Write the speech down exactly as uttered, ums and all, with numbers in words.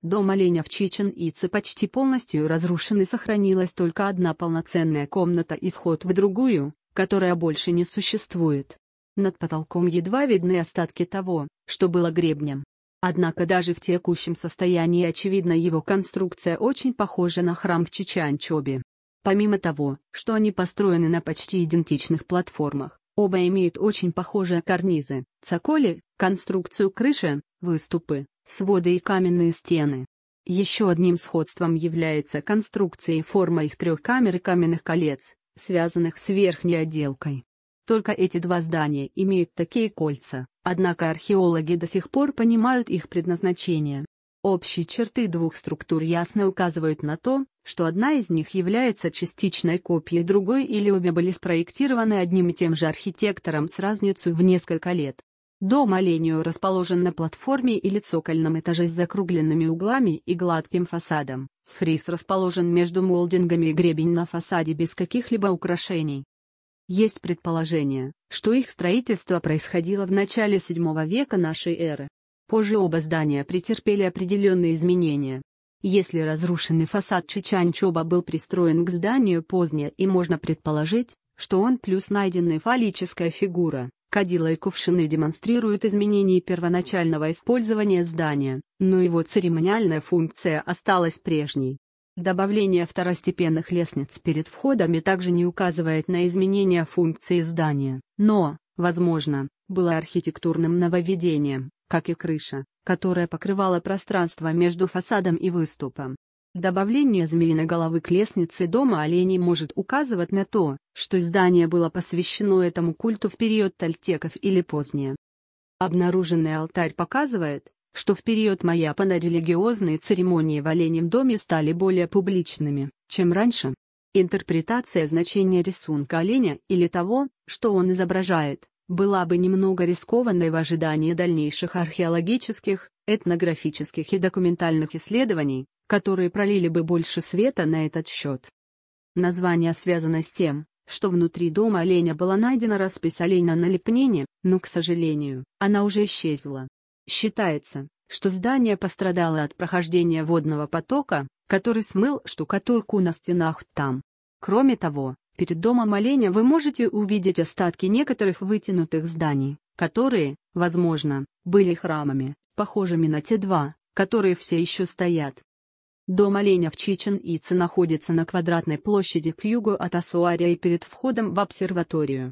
Дом оленя в Чичен-Ице почти полностью разрушен и сохранилась только одна полноценная комната и вход в другую, которая больше не существует. Над потолком едва видны остатки того, что было гребнем. Однако даже в текущем состоянии очевидно его конструкция очень похожа на храм в Чичанчобе. Помимо того, что они построены на почти идентичных платформах, оба имеют очень похожие карнизы, цоколи, конструкцию крыши, выступы, своды и каменные стены. Еще одним сходством является конструкция и форма их трех камер и каменных колец, связанных с верхней отделкой. Только эти два здания имеют такие кольца, однако археологи до сих пор понимают их предназначение. Общие черты двух структур ясно указывают на то, что одна из них является частичной копией другой или обе были спроектированы одним и тем же архитектором с разницей в несколько лет. Дом оленю расположен на платформе или цокольном этаже с закругленными углами и гладким фасадом. Фриз расположен между молдингами и гребень на фасаде без каких-либо украшений. Есть предположение, что их строительство происходило в начале седьмого века нашей эры. Позже оба здания претерпели определенные изменения. Если разрушенный фасад Чичанчоба был пристроен к зданию позднее, и можно предположить, что он плюс найденная фаллическая фигура, кадила и кувшины демонстрируют изменение первоначального использования здания, но его церемониальная функция осталась прежней. Добавление второстепенных лестниц перед входами также не указывает на изменение функции здания, но, возможно, было архитектурным нововведением, как и крыша, которая покрывала пространство между фасадом и выступом. Добавление змеиной головы к лестнице дома оленей может указывать на то, что здание было посвящено этому культу в период тольтеков или позднее. Обнаруженный алтарь показывает, что в период Майяпана религиозные церемонии в оленьем доме стали более публичными, чем раньше. Интерпретация значения рисунка оленя или того, что он изображает, была бы немного рискованной в ожидании дальнейших археологических, этнографических и документальных исследований, которые пролили бы больше света на этот счет. Название связано с тем, что внутри дома оленя была найдена распись оленя на лепнине, но, к сожалению, она уже исчезла. Считается, что здание пострадало от прохождения водного потока, который смыл штукатурку на стенах там. Кроме того, перед домом оленя вы можете увидеть остатки некоторых вытянутых зданий, которые, возможно, были храмами, похожими на те два, которые все еще стоят. Дом оленя в Чичен-Ице находится на квадратной площади к югу от Асуария и перед входом в обсерваторию.